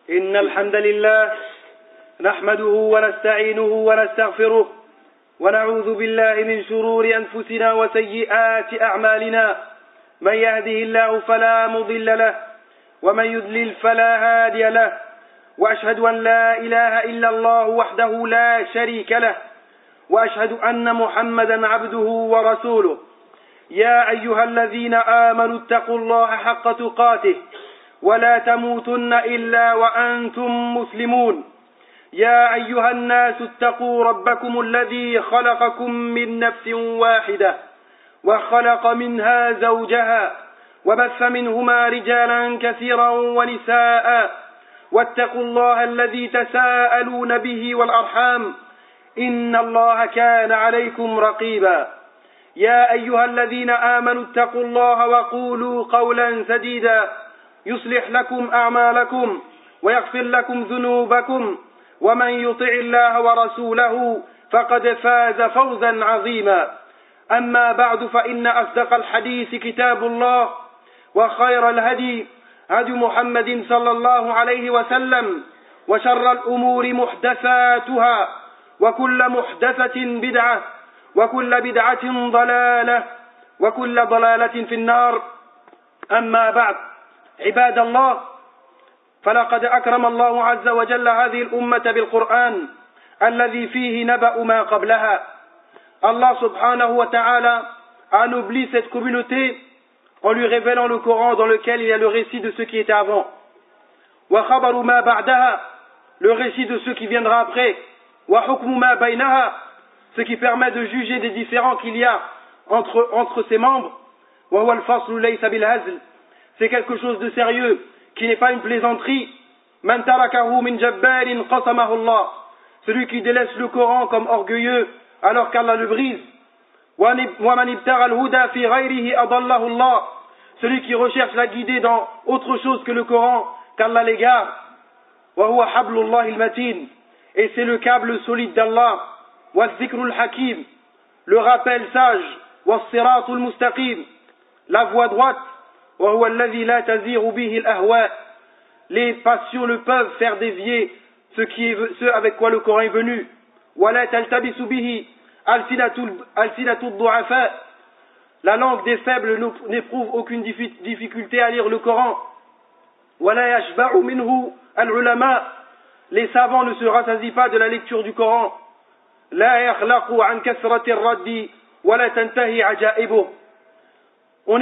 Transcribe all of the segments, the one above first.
إن الحمد لله نحمده ونستعينه ونستغفره ونعوذ بالله من شرور أنفسنا وسيئات أعمالنا من يهده الله فلا مضل له ومن يضلل فلا هادي له وأشهد أن لا إله إلا الله وحده لا شريك له وأشهد أن محمدا عبده ورسوله يا أيها الذين آمنوا اتقوا الله حق تقاته ولا تموتن إلا وأنتم مسلمون يا أيها الناس اتقوا ربكم الذي خلقكم من نفس واحدة وخلق منها زوجها وبث منهما رجالا كثيرا ونساء واتقوا الله الذي تساءلون به والأرحام إن الله كان عليكم رقيبا يا أيها الذين آمنوا اتقوا الله وقولوا قولا سديدا يصلح لكم أعمالكم ويغفر لكم ذنوبكم ومن يطع الله ورسوله فقد فاز فوزا عظيما أما بعد فإن أصدق الحديث كتاب الله وخير الهدي هدي محمد صلى الله عليه وسلم وشر الأمور محدثاتها وكل محدثة بدعة وكل بدعة ضلالة وكل ضلالة في النار أما بعد عباد الله فلقد أكرم الله عز وجل هذه الأمة بالقرآن الذي فيه نبأ ما قبلها. Allah subhanahu wa ta'ala a anobli cette communauté en lui révélant le Coran dans lequel il y a le récit de ceux qui étaient avant. Wa khabaru ma ba'daha, le récit de ceux qui viendra après. Wa hukmu ma baynaha, ce qui permet de juger des différends qu'il y a entre ses membres. Wa huwa al-faslu laysa bil hazl, c'est quelque chose de sérieux qui n'est pas une plaisanterie. Man tarakahu min jabbarin qasamahu Allah, celui qui délaisse le Coran comme orgueilleux alors qu'Allah le brise. Wa man ibtagha al-huda fi ghayrihi adallahu Allah, celui qui recherche la guidée dans autre chose que le Coran, qu'Allah l'égare. Wa huwa hablullahi al-matin, et c'est le câble solide d'Allah. Wa dhikrul hakim, le rappel sage. Wa siratul mustaqim, la voie droite. Wa huwa alladhi la taziru bihi al-ahwa, les passions ne peuvent faire dévier ce avec quoi le Coran est venu. Wa la taltabisu bihi alsinatu du'afa, la langue des faibles n'éprouve aucune difficulté à lire le Coran. Wa la yashba'u minhu al-ulama, les savants ne se rassasient pas de la lecture du Coran. La yakhlaqu an kathrati ar-raddi wa la tantahi ajaibuh, on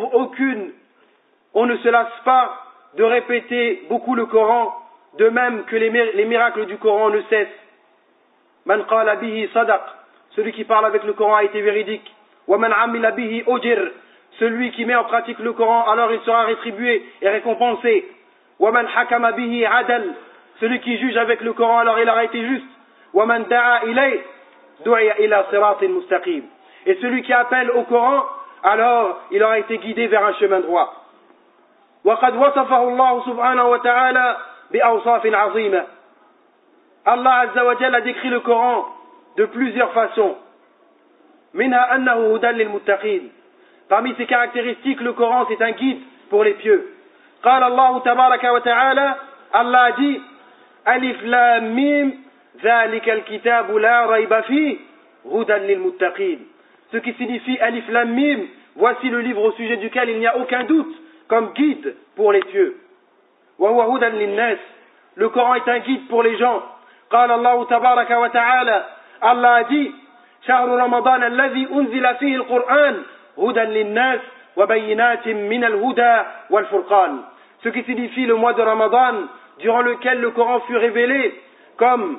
ne se lasse pas de répéter beaucoup le Coran, de même que les miracles du Coran ne cessent. Man qala bihi sadaq, celui qui parle avec le Coran a été véridique. Wa man amila bihi ujir, celui qui met en pratique le Coran, alors il sera rétribué et récompensé. Wa man hakama bihi adal, celui qui juge avec le Coran, alors il aura été juste. Wa man da'a ilay du'a ila siratin mustaqim, et celui qui appelle au Coran, alors il aura été guidé vers un chemin droit. وقد وصفه الله سبحانه وتعالى بأوصاف عظيمة. Allah Azza wa Jalla a décrit le Coran de plusieurs façons. منها أنه هدى للمتقين, parmi ses caractéristiques, le Coran c'est un guide pour les pieux. قال الله تبارك وتعالى, Allah dit ألف لام ميم ذلك الكتاب لا ريب فيه هدى للمتقين, ce qui signifie Alif Lam Mim, voici le livre au sujet duquel il n'y a aucun doute, comme guide pour les pieux. Wa huwa hudan linnas, le Coran est un guide pour les gens. Qala Allah tabaraka wa ta'ala, Allah a dit shahru ramadan alladhi unzila fihi al-Qur'an hudan linnas wa bayyinatin min al-huda wal furqan, ce qui signifie le mois de Ramadan durant lequel le Coran fut révélé comme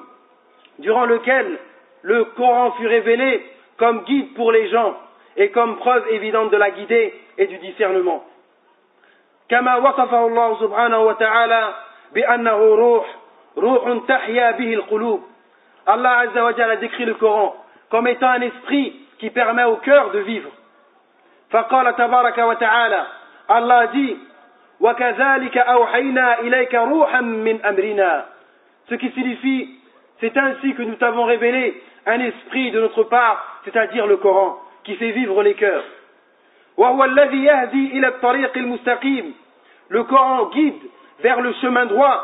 guide pour les gens et comme preuve évidente de la guidée et du discernement. كما وصفه الله سبحانه وتعالى بأنه روح تحيا به القلوب. Allah Azza wa Jalla a décrit le Coran comme étant un esprit qui permet au cœur de vivre. فقال تبارك وتعالى, Allah dit وكذلك أوحينا إليك روحا من أمرنا, ce qui signifie c'est ainsi que nous t'avons révélé un esprit de notre part, c'est-à-dire le Coran, qui fait vivre les cœurs. وهو الذي يهدي إلى الطريق المستقيم, le Coran guide vers le chemin droit.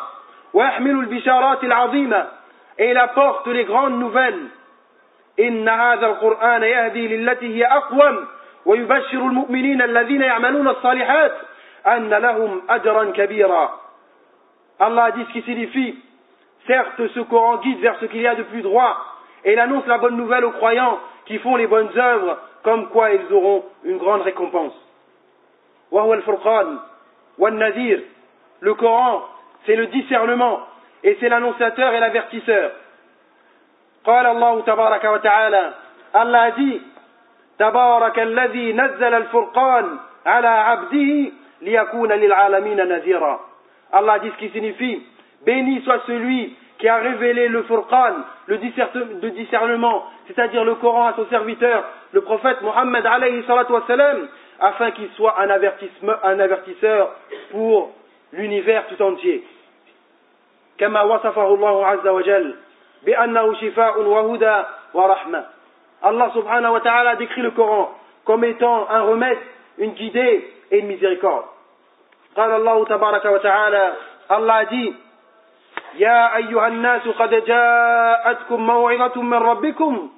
ويحمل البشارات العظيمة et il apporte les grandes nouvelles. إن هذا القرآن يهدي للتي هي أقوم ويبشر المؤمنين الذين يعملون الصالحات أن لهم أجرا كبيرا. Allah a dit ce qui signifie, certes ce Coran guide vers ce qu'il y a de plus droit et il annonce la bonne nouvelle aux croyants qui font les bonnes œuvres, comme quoi ils auront une grande récompense. وهو الفرقان والنذير. Le Coran, c'est le discernement et c'est l'annonciateur et l'avertisseur. قال الله تبارك وتعالى, Allah a dit, تبارك الذي نزل الفرقان على عبده ليكون للعالمين نذيرا. Allah dit ce qui signifie, béni soit celui qui a révélé le Furqan, le discernement, c'est-à-dire le Coran à son serviteur, le prophète Mohammed alayhi salatu wassalam, afin qu'il soit un avertisseur pour l'univers tout entier. كما وصفه الله عز وجل بأنه شفاء وهدى ورحمة. Allah subhanahu wa ta'ala décrit le Coran comme étant un remède, une guidée et une miséricorde. قال الله تبارك وتعالى, Allah dit, يا أيها الناس قد جاءتكم موعظة من ربكم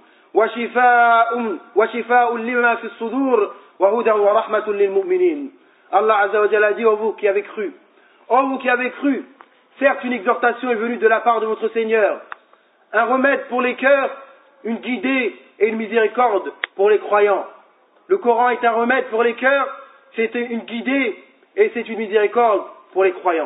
وشفاء لما في الصدور وهدى ورحمة للمؤمنين. Allah Azza wa Jalla dit, ô vous qui avez cru, certes une exhortation est venue de la part de votre Seigneur, un remède pour les cœurs, une guidée et une miséricorde pour les croyants. Le Coran est un remède pour les cœurs, c'est une guidée et c'est une miséricorde pour les croyants.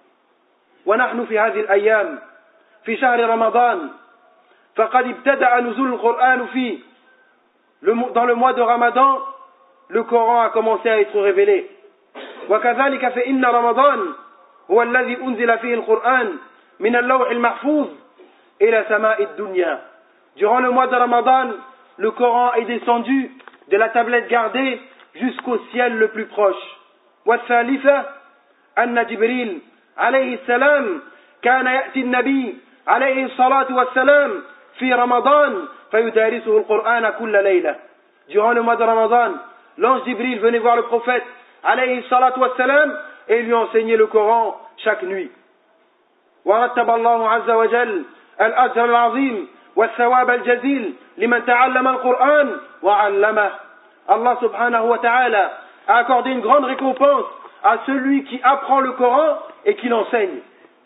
ونحن في هذه الأيام في شهر رمضان فقد ابتدأ نزول القرآن فيه. Dans le mois de Ramadan, le Coran a commencé à être révélé. وكذلك فإن رمضان هو الذي أنزل فيه القرآن من اللوح المحفوظ إلى سماء الدنيا. Durant le mois de Ramadan, le Coran est descendu de la tablette gardée jusqu'au ciel le plus proche. والثالثة أن جبريل عليه السلام كان يأتي النبي عليه الصلاة والسلام في رمضان فيدارسه القرآن كل ليلة. Durant le mois de Ramadan, l'ange Jibril venait voir le prophète عليه الصلاة والسلام et lui enseignait le Coran chaque nuit. ورتب الله عز وجل الأجر العظيم والثواب الجزيل لمن تعلم القرآن وعلمه. Allah subhanahu wa ta'ala a accordé une grande récompense à celui qui apprend le Coran et qui l'enseigne.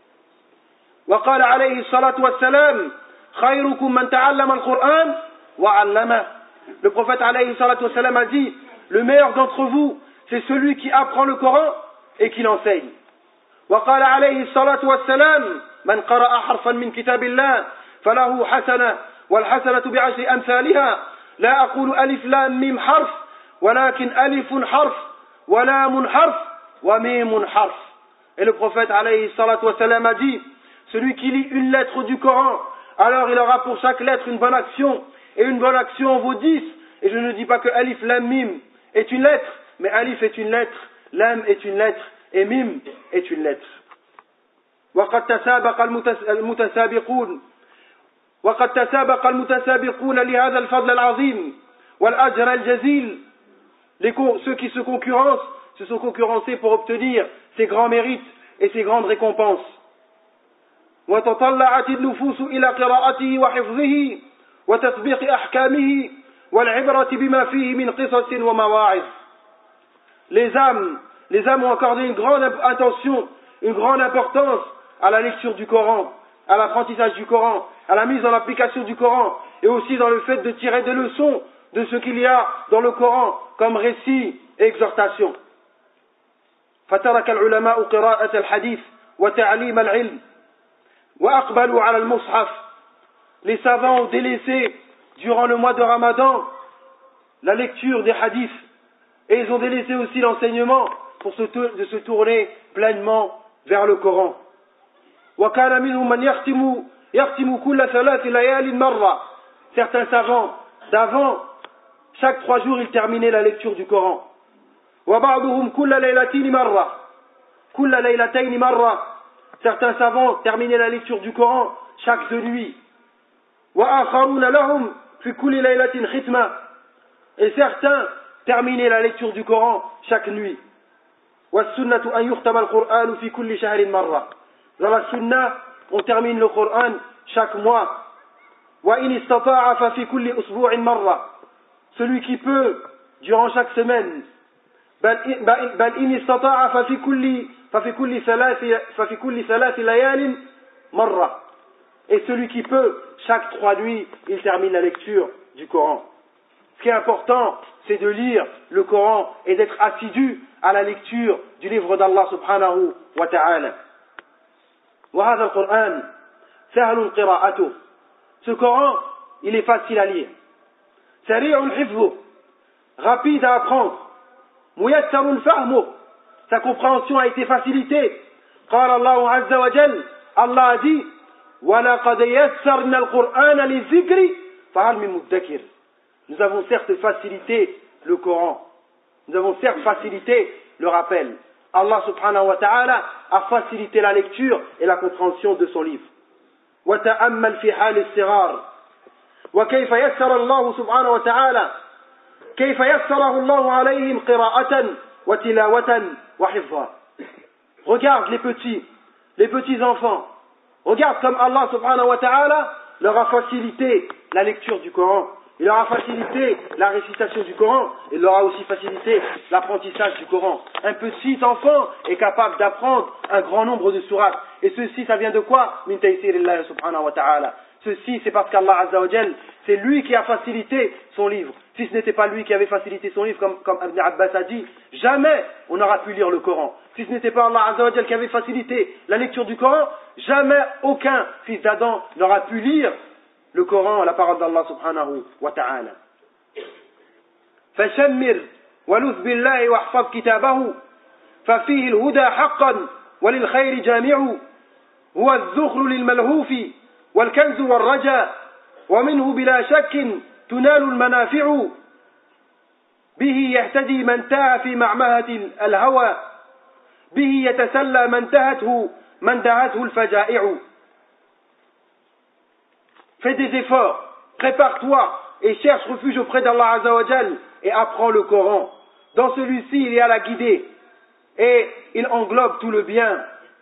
وقال عليه الصلاة والسلام خيركم من تعلم القرآن وعلمه. Le prophète عليه الصلاة والسلام a dit, le meilleur d'entre vous, c'est celui qui apprend le Coran et qui l'enseigne. وقال عليه الصلاة والسلام من قرأ حرفا من كتاب الله فله حسنة والحسنة بعشر أمثالها لا أقول ألف لام ميم حرف ولكن ألف حرف ولام حرف وميم حرف. Et le prophète alayhi salatu wa salam a dit, celui qui lit une lettre du Coran, alors il aura pour chaque lettre une bonne action, et une bonne action en vaut 10. Et je ne dis pas que alif lam mim est une lettre, mais alif est une lettre, lam est une lettre, et mim est une lettre. وقد تسابق المتسابقون لهذا الفضل العظيم والأجر الجزيل. Ceux qui se concurrencent se sont concurrencés pour obtenir ces grands mérites et ces grandes récompenses. وتطلعت النفوس إلى قراءته وحفظه وتطبيق أحكامه والعبرة بما فيه من قصص ومواعظ. Les âmes ont accordé une grande attention, une grande importance à la lecture du Coran, à l'apprentissage du Coran, à la mise en application du Coran, et aussi dans le fait de tirer des leçons de ce qu'il y a dans le Coran comme récit et exhortation. فترك العلماء قراءة الحديث وتعليم العلم وأقبلوا على المصحف. Les savants ont délaissé durant le mois de Ramadan la lecture des hadiths et ils ont délaissé aussi l'enseignement pour de se tourner pleinement vers le Coran. وكان منهم من يختم كل 3 ليال مرة. Certains savants d'avant, chaque 3 jours ils terminaient la lecture du Coran. وبعضهم كل ليلتين مرة. Certains savants terminaient la lecture du Coran chaque 2 nuits. وآخرون لهم في كل ليلة ختمة. Et certains terminaient la lecture du Coran chaque nuit. والسنة أن يختم القرآن في كل شهر مرة. Dans la sunna, on termine le Coran chaque mois. وَإِنِ اسْتَطَاعَ فَفِي كُلِّ أُسْبُوعٍ مَرَّةٍ. Celui qui peut, durant chaque semaine. بل إن استطاع ففي كل ثلاث ليال مرة. Et celui qui peut, chaque 3 nuits, il termine la lecture du Coran. Ce qui est important, c'est de lire le Coran et d'être assidu à la lecture du livre d'Allah subhanahu wa ta'ala. وهذا القرآن سهل قراءته. Ce Coran, il est facile à lire. سريع حفظه, rapide à apprendre. ميسر فهمه, sa compréhension a été facilitée. قال الله عز وجل, Allah a dit, وَلَقَدْ يَسَّرْنَا الْقُرْآنَ لِلذِّكْرِ فَهَلْ مِن مُدَّكِرٍ. Nous avons certes facilité le Coran. Nous avons certes facilité le rappel. Allah subhanahu wa ta'ala a facilité la lecture et la compréhension de son livre. وَتَأَمَّلْ فِي حَالِ الصِّغَارِ وَكَيْفَ يَسَّرَ اللَّهُ سُبْحَانَهُ وَتَعَالَى كيف يسره الله عليهم قراءة وتلاوة وحفظا. Regarde les petits enfants. Regarde comme Allah subhanahu wa ta'ala leur a facilité la lecture du Coran. Il leur a facilité la récitation du Coran. Il leur a aussi facilité l'apprentissage du Coran. Un petit enfant est capable d'apprendre un grand nombre de sourates. Et ceci, ça vient de quoi? Min taysirillahi subhanahu wa ta'ala. Ceci, c'est parce qu'Allah Azza wa Jal, c'est lui qui a facilité son livre. Si ce n'était pas lui qui avait facilité son livre, comme Ibn Abbas a dit, jamais on n'aura pu lire le Coran. Si ce n'était pas Allah Azza wa Jal qui avait facilité la lecture du Coran, jamais aucun fils d'Adam n'aura pu lire le Coran, la parole d'Allah subhanahu wa ta'ala. فشمر ولذ بالله واحفظ كتابه ففيه الهدى حقا وللخير جامع هو الذخر للملهوف والكنز والرجاء ومنه بلا شك تنال المنافع به يهتدي من تاه في معمهة الهوى به يتسلى من دهته الفجائع. Fais des efforts, prépare-toi et cherche refuge auprès d'Allah Azza wa Jal et apprends le Coran. Dans celui-ci, il y a la guidée et il englobe tout le bien.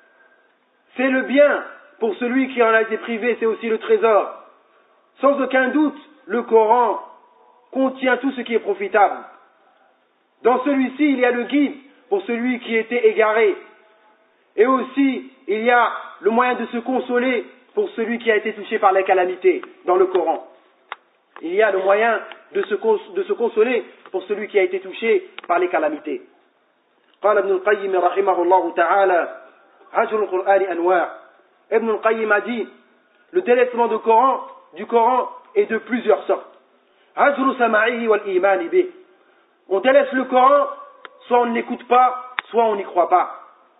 C'est le bien pour celui qui en a été privé, c'est aussi le trésor. Sans aucun doute, le Coran contient tout ce qui est profitable. Dans celui-ci, il y a le guide pour celui qui était égaré. Et aussi, il y a le moyen de se consoler pour celui qui a été touché par la calamité dans le Coran. Il y a le moyen de se consoler pour celui qui a été touché par les calamités. قال ابن القيم رحمه الله تعالى هجر القرآن أنواع. Ibn al-Qayyim a dit, le délaissement du Coran est de plusieurs sortes. هجر سماعه والإيمان به. On délaisse le Coran, soit on ne l'écoute pas, soit on n'y croit pas.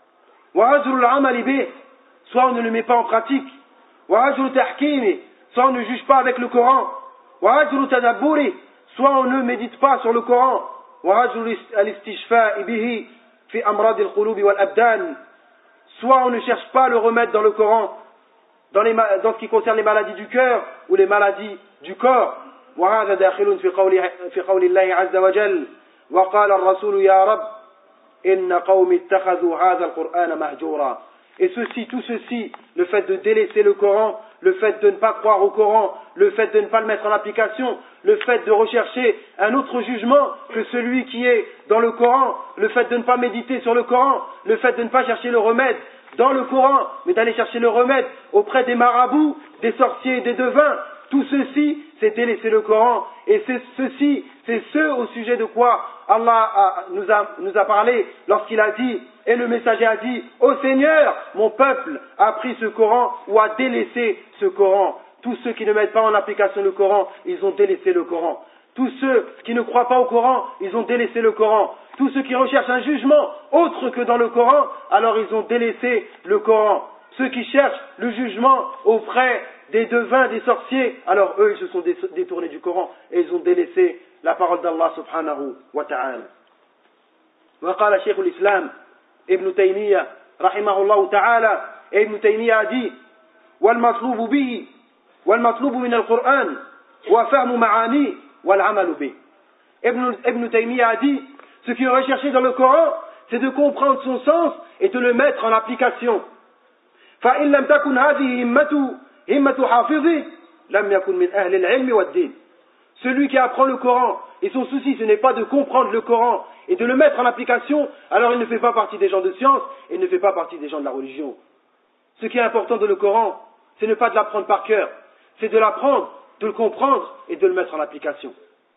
وهجر العمل به. Soit on ne le met pas en pratique. وهجر تحكيمه. Soit on ne juge pas avec le Coran. وهجر تدبره. Soit on ne médite pas sur le Coran. وهجر الاستشفاء به في أمراض القلوب والأبدان. Soit on ne cherche pas le remède dans le Coran, dans ce qui concerne les maladies du cœur ou les maladies du corps. وهذا داخل في قول الله عز وجل وقال الرسول يا رب إن قوم اتخذوا هذا القرآن مهجورا. Et ceci, tout ceci, le fait de délaisser le Coran, le fait de ne pas croire au Coran, le fait de ne pas le mettre en application, le fait de rechercher un autre jugement que celui qui est dans le Coran, le fait de ne pas méditer sur le Coran, le fait de ne pas chercher le remède dans le Coran, mais d'aller chercher le remède auprès des marabouts, des sorciers et des devins, tout ceci, c'est délaisser le Coran. Et c'est ce au sujet de quoi Allah nous a parlé lorsqu'il a dit, et le messager a dit, ô Seigneur, mon peuple a pris ce Coran ou a délaissé ce Coran. Tous ceux qui ne mettent pas en application le Coran, ils ont délaissé le Coran. Tous ceux qui ne croient pas au Coran, ils ont délaissé le Coran. Tous ceux qui recherchent un jugement autre que dans le Coran, alors ils ont délaissé le Coran. Ceux qui cherchent le jugement auprès des devins, des sorciers, alors eux, ils se sont détournés du Coran et ils ont délaissé la parole d'Allah subhanahu wa ta'ala. وقال شيخ الإسلام ابن تيمية رحمه الله تعالى, et Ibn Taymiyyah a dit, والمطلوب به والمطلوب من القرآن وفهم معانيه والعمل به. Ibn Taymiyyah a dit, ce qui est recherché dans le Coran, c'est de comprendre son sens et de le mettre en application. فإن لم تكن هذه همة حافظه لم يكن من أهل العلم والدين. Celui qui apprend le Coran et son souci ce n'est pas de comprendre le Coran et de le mettre en application, alors il ne fait pas partie des gens de science et il ne fait pas partie des gens de la religion. Ce qui est important dans le Coran, c'est ne pas de l'apprendre par cœur, c'est de l'apprendre, de le comprendre et de le mettre en application.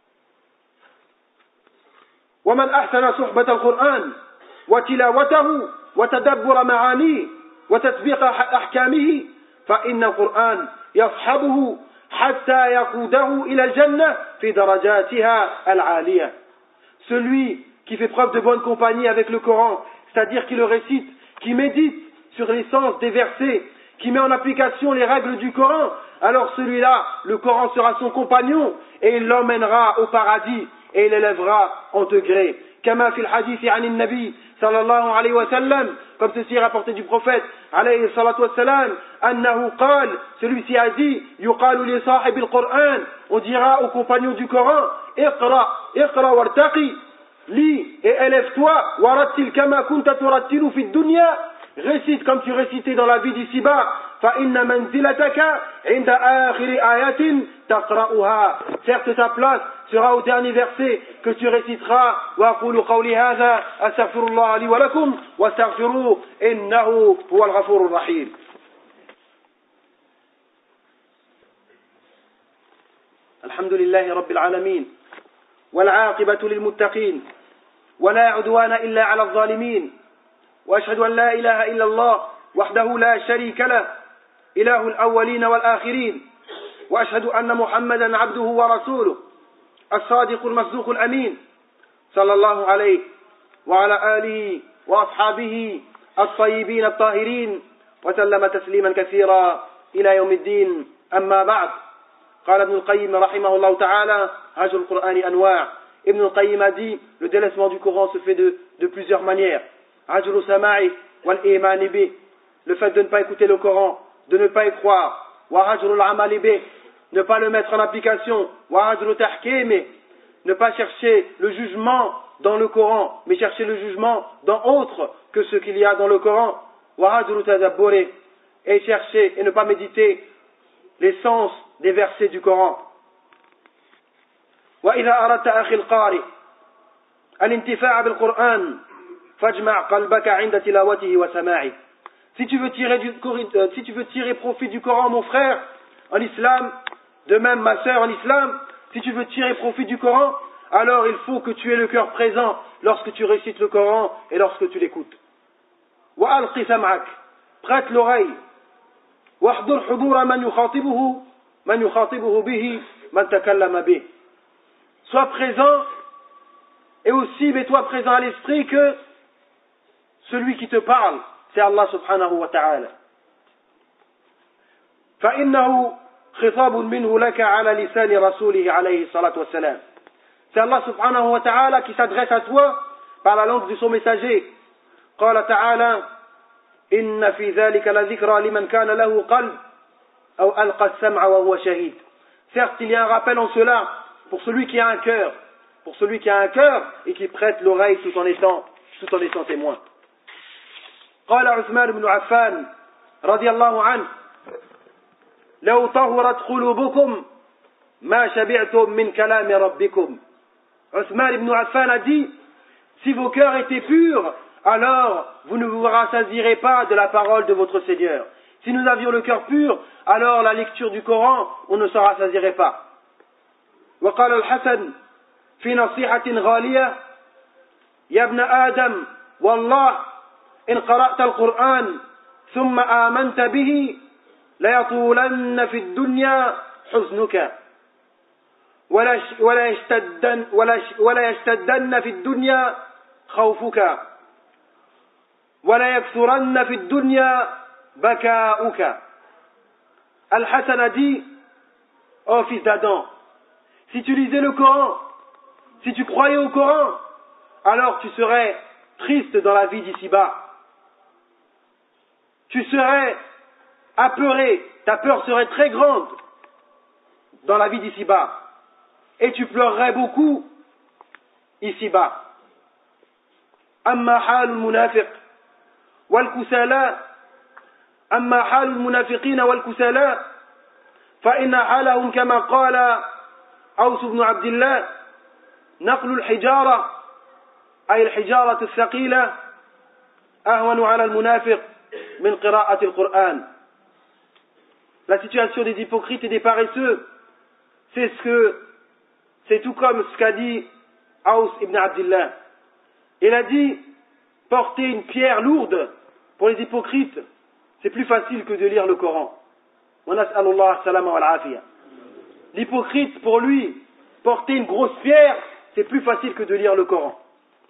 ومن أحسن صحبة القرآن وتلاوته وتدبر معانيه وتطبيق أحكامه فإن القرآن يصحبه حتى يقوده إلى الجنة في درجاتها العالية. Celui qui fait preuve de bonne compagnie avec le Coran, c'est-à-dire qui le récite, qui médite sur les sens des versets, qui met en application les règles du Coran, alors celui-là, le Coran sera son compagnon et il l'emmènera au paradis et il l'élèvera en degrés. كما في الحديث عن النبي صلى الله عليه وسلم, comme ceci est rapporté du prophète عليه الصلاة والسلام, أنه قال, celui-ci a dit, يقال لصاحب القرآن, on dira aux compagnons du Coran, اقرأ وارتقي, lis et élève-toi, ورتل كما كنت ترتل في الدنيا, récite comme tu récitais dans la vie d'ici-bas, فإن منزلتك عند آخر آية تقرأها, certes ta place sera au dernier verset que tu réciteras. وأقول قولي هذا أستغفر الله لي ولكم واستغفروه إنه هو الغفور الرحيم. الحمد لله رب العالمين والعاقبة للمتقين ولا عدوان إلا على الظالمين وأشهد أن لا إله إلا الله وحده لا شريك له إله الأولين والآخرين وأشهد أن محمدا عبده ورسوله الصادق المصدوق الأمين صلى الله عليه وعلى آله وأصحابه الطيبين الطاهرين وسلم تسليما كثيرا إلى يوم الدين. أما بعد, قال ابن القيم رحمه الله تعالى هجر القرآن أنواع. Ibn al-Qayyim a dit, le délaissement du Coran se fait de plusieurs manières. Hajru sama'i wal imani bi, le fait de ne pas écouter le Coran, de ne pas y croire. Wa hajru al-amali bi, ne pas le mettre en application. Wa hajru tahkimi, ne pas chercher le jugement dans le Coran, mais chercher le jugement dans autre que ce qu'il y a dans le Coran. Wa hajru tadabburi, et chercher et ne pas méditer les sens des versets du Coran. وإذا أردت أخي القارئ الانتفاع بالقرآن فاجمع قلبك عند تلاوته وسماعه. Si tu veux tirer profit du Coran, mon frère, en islam, de même ma sœur en islam, si tu veux tirer profit du Coran, alors il faut que tu aies le cœur présent lorsque tu récites le Coran et lorsque tu l'écoutes. وألق سمعك, prête l'oreille. واحضر حضور من يخاطبه به من تكلم به. Sois présent et aussi mets-toi présent à l'esprit que celui qui te parle, c'est Allah subhanahu wa ta'ala. فإنه خطاب منه لك على لسان رسوله عليه الصلاة والسلام. C'est Allah subhanahu wa ta'ala qui s'adresse à toi par la langue de son messager. قال تعالى إن في ذلك لذكرى لمن كان له قلب أو ألقى السمع وهو شهيد. Certes, il y a un rappel en cela pour celui qui a un cœur, et qui prête l'oreille tout en étant témoin. قال عثمان بن عفان رضي الله عنه لو طهرت قلوبكم ما شبعتم من كلام ربكم. Uthman ibn Affan a dit, si vos cœurs étaient purs, alors vous ne vous rassasierez pas de la parole de votre Seigneur. Si nous avions le cœur pur, alors la lecture du Coran, on ne s'en rassasierait pas. وقال الحسن في نصيحة غالية يا ابن آدم والله إن قرأت القرآن ثم آمنت به ليطولن في الدنيا حزنك ولا يشتدن في الدنيا خوفك ولا يكثرن في الدنيا بكاؤك. Al-Hassan a dit, ô fils d'Adam, si tu lisais le Coran, si tu croyais au Coran, alors tu serais triste dans la vie d'ici-bas. Tu serais apeuré, ta peur serait très grande dans la vie d'ici-bas. Et tu pleurerais beaucoup ici-bas. Amma hal munafiq wal kusala أما حال المنافقين والكسلاء فإن حالهم كما قال أوس بن عبد الله نقل الحجارة أي الحجارة الثقيلة أهون على المنافق من قراءة القرآن. La situation des hypocrites et des paresseux, c'est tout comme ce qu'a dit Aous ibn Abdillah. Il a dit, porter une pierre lourde pour les hypocrites, c'est plus facile que de lire le Coran. L'hypocrite, pour lui, porter une grosse pierre, c'est plus facile que de lire le Coran.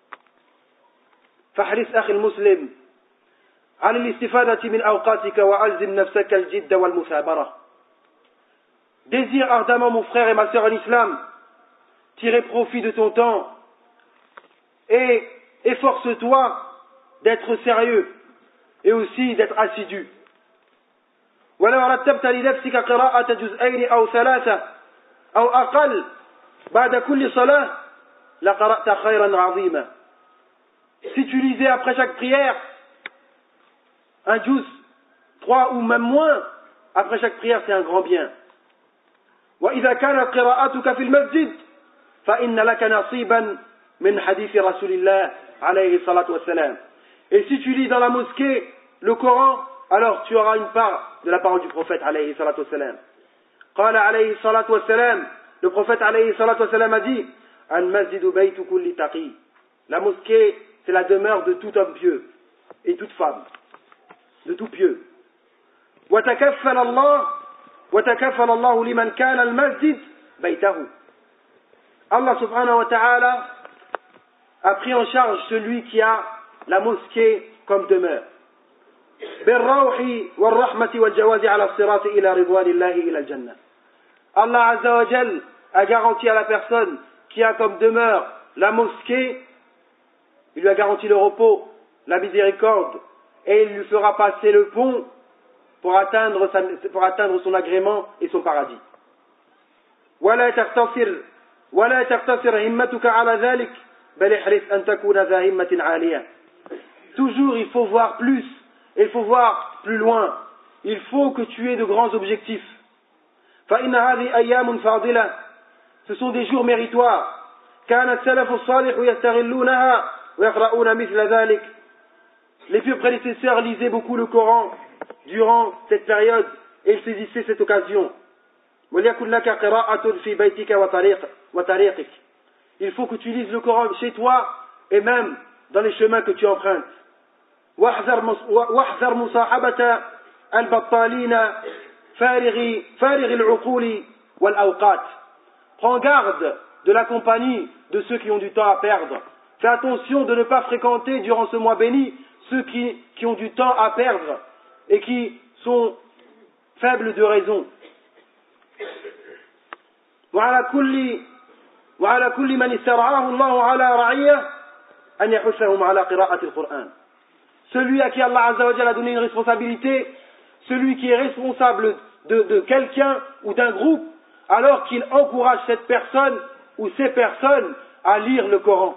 فاحرص أخي المسلم على الاستفادة من أوقاتك وألزم نفسك الجد والمثابرة. Désire ardemment, mon frère et ma sœur en islam, tirer profit de ton temps et efforce-toi d'être sérieux et aussi d'être assidu. ولو رتبت لنفسك قراءة جزئين أو ثلاثة أو أقل بعد كل صلاة لقرأت خيرا عظيما. Si tu lisais après chaque prière un juz, 3 ou même moins, après chaque prière c'est un grand bien. وإذا كانت قراءتك في المسجد فإن لك نصيبا من حديث رسول الله عليه الصلاة والسلام. Et si tu lis dans la mosquée le Coran, alors tu auras une part de la parole du prophète عليه الصلاة والسلام. قال عليه الصلاة والسلام, le prophète عليه الصلاة والسلام a dit المسجد بيت كل تقي. La mosquée c'est la demeure de tout homme pieux et toute femme, de tout pieux. وتكفل الله لمن كان المسجد بيته. Allah subhanahu wa ta'ala a pris en charge celui qui a la mosquée comme demeure. بالروح والرحمة والجواز على الصراط إلى رضوان الله إلى الجنة. Allah azza wa jal a garanti à la personne qui a comme demeure la mosquée, il lui a garanti le repos, la miséricorde, et il lui fera passer le pont pour atteindre son agrément et son paradis. ولا تقتصر همتك على ذلك بل احرص أن تكون ذا همة عالية. Toujours il faut voir plus, il faut voir plus loin, il faut que tu aies de grands objectifs. فإن هذه أيام فاضلة, ce sont des jours méritoires. كان السلف الصالح يستغلونها ويقرؤون مثل ذلك. Les pieux prédécesseurs lisaient beaucoup le Coran durant cette période et ils saisissaient cette occasion. وَلْيَكُنْ لَكَ قِرَاءَةٌ فِي بَيْتِكَ وَطَرِيقِكَ. Il faut que tu lises le Coran chez toi et même dans les chemins que tu empruntes. وَاحْذَرْ مُصَاحَبَةَ الْبَطَّالِينَ فَارِغِ الْعُقُولِ وَالْأَوْقَاتِ. Prends garde de la compagnie de ceux qui ont du temps à perdre. Fais attention de ne pas fréquenter durant ce mois béni ceux qui ont du temps à perdre et qui sont faibles de raison. وعلى كل من استرعاه الله على رعية أن يحثهم على قراءة القرآن. Celui à qui Allah Azza wa Jalla a donné une responsabilité, celui qui est responsable de quelqu'un ou d'un groupe, alors qu'il encourage cette personne ou ces personnes à lire le Coran.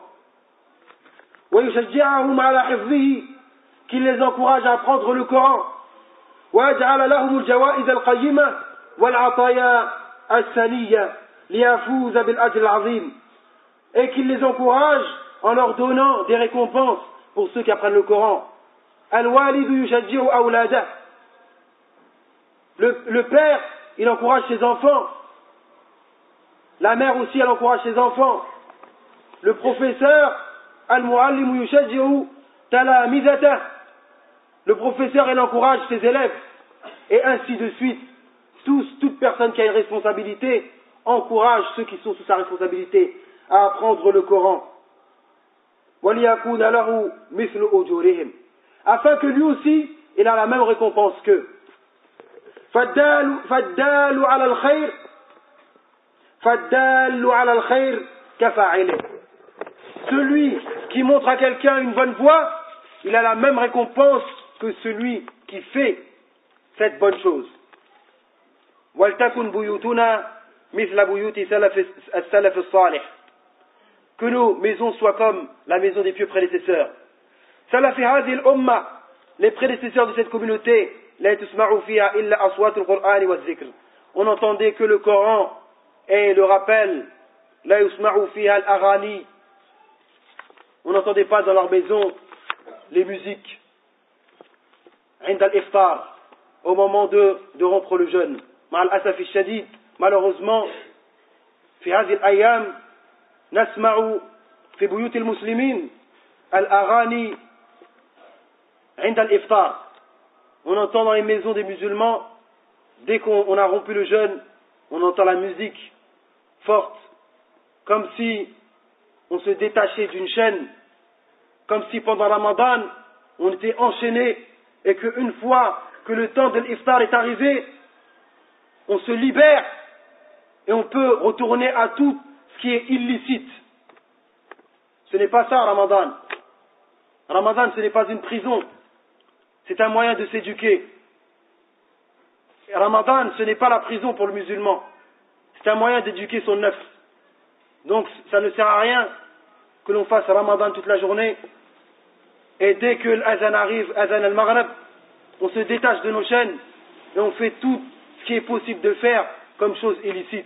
ويشجعهم على حفظه, qu'il les encourage à apprendre le Coran. ويجعل لهم الجوائز القيمة والعطايا السنية ليفوز بالأجر العظيم, et qu'il les encourage en leur donnant des récompenses pour ceux qui apprennent le Coran. الوالد يشجع أولاده, le père il encourage ses enfants, la mère aussi elle encourage ses enfants, le professeur المعلم يشجع تلامذته, le professeur il encourage ses élèves, et ainsi de suite. Toute personne qui a une responsabilité encourage ceux qui sont sous sa responsabilité à apprendre le Coran. وَلِيَكُونَ لَهُ مِثْلُ أُجُورِهِمْ, afin que lui aussi il a la même récompense qu'eux. فَالدَّالُ عَلَى الْخَيْرِ كَفَاعِلِهِ, celui qui montre à quelqu'un une bonne voie, il a la même récompense que celui qui fait cette bonne chose. وَلْتَكُنْ بُيُوتُنَا مِثْلَ بُيُوتِ السَّلَفِ الصَّالِحِ, que nos maisons soient comme la maison des pieux prédécesseurs. سَلَفِ هَذِهِ الْأُمَّةِ, les prédécesseurs de cette communauté, لا تسمعوا فيها إلا أصوات القرآن والذكر. On n'entendait que le Coran et le rappel. لا يسمعوا فيها الأغاني. On n'entendait pas dans leur maison les musiques. عند الإفطار, au moment de rompre le jeûne. مع الأسف الشديد, malheureusement, في هذه الأيام نسمع في بيوت المسلمين الأغاني عند الإفطار. On entend dans les maisons des musulmans, dès qu'on a rompu le jeûne, on entend la musique forte, comme si on se détachait d'une chaîne, comme si pendant Ramadan, on était enchaîné, et qu'une fois que le temps de l'iftar est arrivé, on se libère, et on peut retourner à tout ce qui est illicite. Ce n'est pas ça, Ramadan. Ramadan, ce n'est pas une prison. C'est un moyen de s'éduquer. Et Ramadan, ce n'est pas la prison pour le musulman. C'est un moyen d'éduquer son nefs. Donc, ça ne sert à rien que l'on fasse Ramadan toute la journée. Et dès que l'azan arrive, azan al-maghrib, on se détache de nos chaînes et on fait tout ce qui est possible de faire comme chose illicite.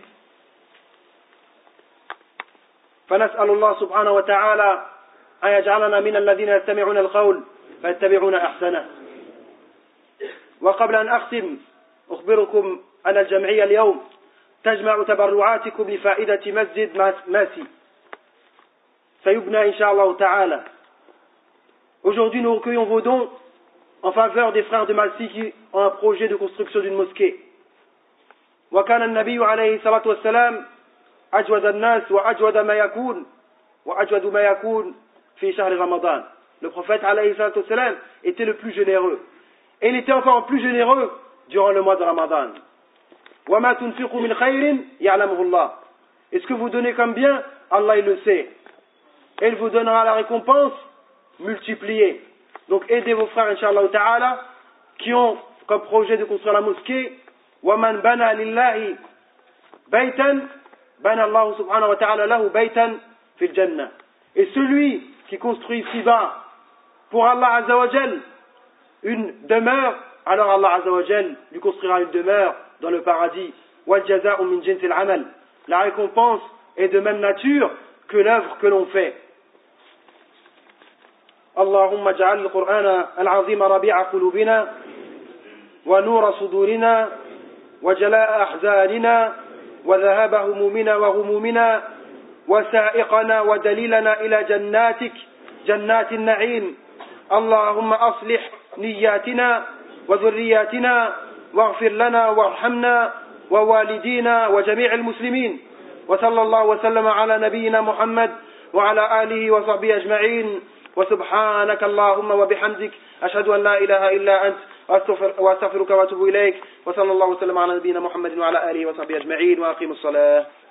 فنسأل الله سبحانه وتعالى أن يجعلنا من الذين يستمعون القول فيتبعون أحسنه. وقبل أن أختم أخبركم أن الجمعية اليوم تجمع تبرعاتكم لفائدة مسجد ماسي سيبنى إن شاء الله تعالى. Aujourd'hui, nous recueillons vos dons en faveur des frères de Malsi qui ont un projet de construction d'une mosquée. وكان النبي عليه الصلاة والسلام أجود الناس وأجود ما يكون في شهر رمضان. Le prophète عليه الصلاة والسلام était le plus généreux. Et il était encore plus généreux durant le mois de Ramadan. وما تنفقوا من خير يعلمه الله. Et ce que vous donnez comme bien, Allah il le sait. Et il vous donnera la récompense multipliée. Donc aidez vos frères, Inch'Allah Ta'ala, qui ont comme projet de construire la mosquée. وَمَنْ بَنَى لِلَّهِ بَيْتًا بَنَى اللَّهُ سُبْحَانَهُ وَتَعَالَى لَهُ بَيْتًا فِي الْجَنَّةِ. Et celui qui construit ici-bas pour Allah Azza wa Jal une demeure, alors Allah Azza wa Jal lui construira une demeure dans le paradis. وَالْجَزَاءُ مِنْ جِنْسِ الْعَمَلِ. La récompense est de même nature que l'œuvre que l'on fait. اللهم اجعل القرآن العظيم ربيع قلوبنا ونور صدورنا وجلاء أحزاننا وذهاب همومنا وغمومنا وسائقنا ودليلنا إلى جناتك جنات النعيم. اللهم أصلح نياتنا وذرياتنا واغفر لنا وارحمنا ووالدينا وجميع المسلمين. وصلى الله وسلم على نبينا محمد وعلى آله وصحبه أجمعين. وسبحانك اللهم وبحمدك أشهد أن لا إله إلا أنت وأستغفرك وأتوب إليك. وصلى الله وسلم على نبينا محمد وعلى آله وصحبه أجمعين. وأقيموا الصلاة.